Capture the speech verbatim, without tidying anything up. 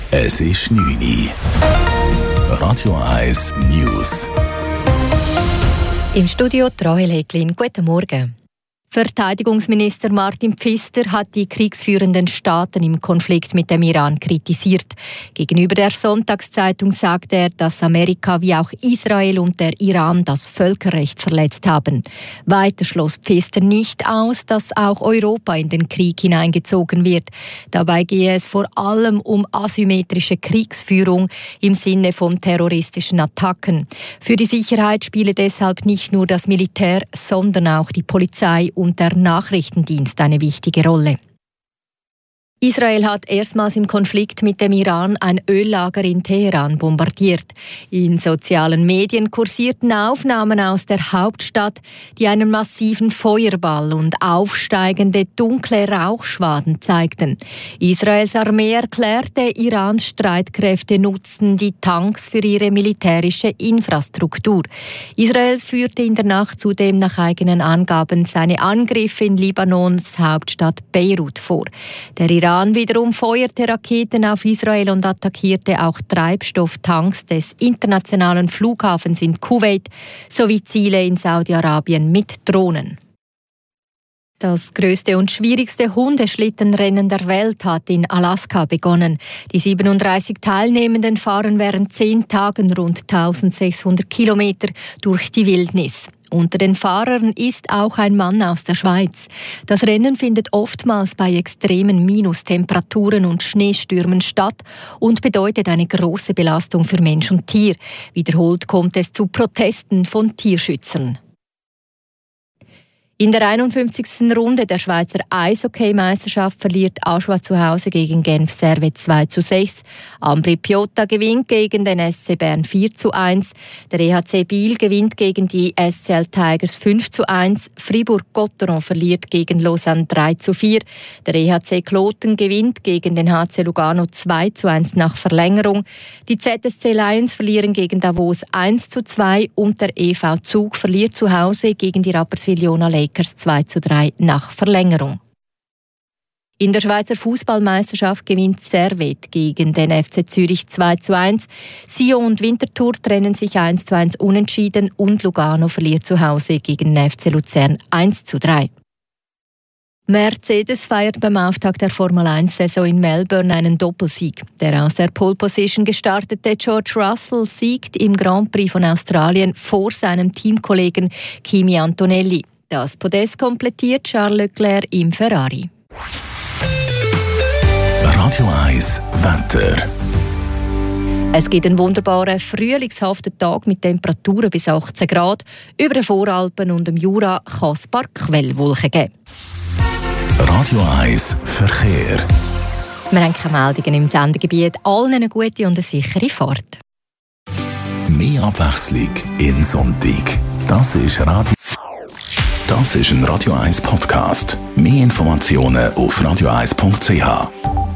Es ist neun Uhr. Radio eins News. Im Studio Rahel Häcklin. Guten Morgen. Verteidigungsminister Martin Pfister hat die kriegsführenden Staaten im Konflikt mit dem Iran kritisiert. Gegenüber der Sonntagszeitung sagte er, dass Amerika wie auch Israel und der Iran das Völkerrecht verletzt haben. Weiter schloss Pfister nicht aus, dass auch Europa in den Krieg hineingezogen wird. Dabei gehe es vor allem um asymmetrische Kriegsführung im Sinne von terroristischen Attacken. Für die Sicherheit spiele deshalb nicht nur das Militär, sondern auch die Polizei und der Nachrichtendienst eine wichtige Rolle. Israel hat erstmals im Konflikt mit dem Iran ein Öllager in Teheran bombardiert. In sozialen Medien kursierten Aufnahmen aus der Hauptstadt, die einen massiven Feuerball und aufsteigende dunkle Rauchschwaden zeigten. Israels Armee erklärte, Irans Streitkräfte nutzten die Tanks für ihre militärische Infrastruktur. Israel führte in der Nacht zudem nach eigenen Angaben seine Angriffe in Libanons Hauptstadt Beirut vor. Der Iran Iran wiederum feuerte Raketen auf Israel und attackierte auch Treibstofftanks des internationalen Flughafens in Kuwait sowie Ziele in Saudi-Arabien mit Drohnen. Das grösste und schwierigste Hundeschlittenrennen der Welt hat in Alaska begonnen. Die siebenunddreißig Teilnehmenden fahren während zehn Tagen rund eintausendsechshundert Kilometer durch die Wildnis. Unter den Fahrern ist auch ein Mann aus der Schweiz. Das Rennen findet oftmals bei extremen Minustemperaturen und Schneestürmen statt und bedeutet eine große Belastung für Mensch und Tier. Wiederholt kommt es zu Protesten von Tierschützern. In der einundfünfzigsten Runde der Schweizer Eishockey-Meisterschaft verliert Aschua zu Hause gegen Genf Servet zwei zu sechs. Ambri Piotta gewinnt gegen den S C Bern vier zu eins. Der E H C Biel gewinnt gegen die S C L Tigers fünf zu eins. Fribourg-Gotteron verliert gegen Lausanne drei zu vier. Der E H C Kloten gewinnt gegen den H C Lugano zwei zu eins nach Verlängerung. Die Z S C Lions verlieren gegen Davos eins zu zwei und der E V Zug verliert zu Hause gegen die Rapperswil-Jona Lakers zwei zu drei nach Verlängerung. In der Schweizer Fußballmeisterschaft gewinnt Servet gegen den F C Zürich zwei zu eins. Sion und Winterthur trennen sich eins zu eins unentschieden und Lugano verliert zu Hause gegen den F C Luzern eins zu drei. Mercedes feiert beim Auftakt der Formel eins Saison in Melbourne einen Doppelsieg. Der aus der Pole Position gestartete George Russell siegt im Grand Prix von Australien vor seinem Teamkollegen Kimi Antonelli. Das Podest komplettiert Charles Leclerc im Ferrari. Radio eins Wetter. Es gibt einen wunderbaren frühlingshaften Tag mit Temperaturen bis achtzehn Grad. Über den Voralpen und dem Jura kann es ein paar Quellwolken geben. Radio eins Verkehr. Wir haben keine Meldungen im Sendegebiet. Allen eine gute und eine sichere Fahrt. Mehr Abwechslung in Sonntag. Das ist Radio. Das ist ein Radio eins Podcast. Mehr Informationen auf radio eins punkt c h.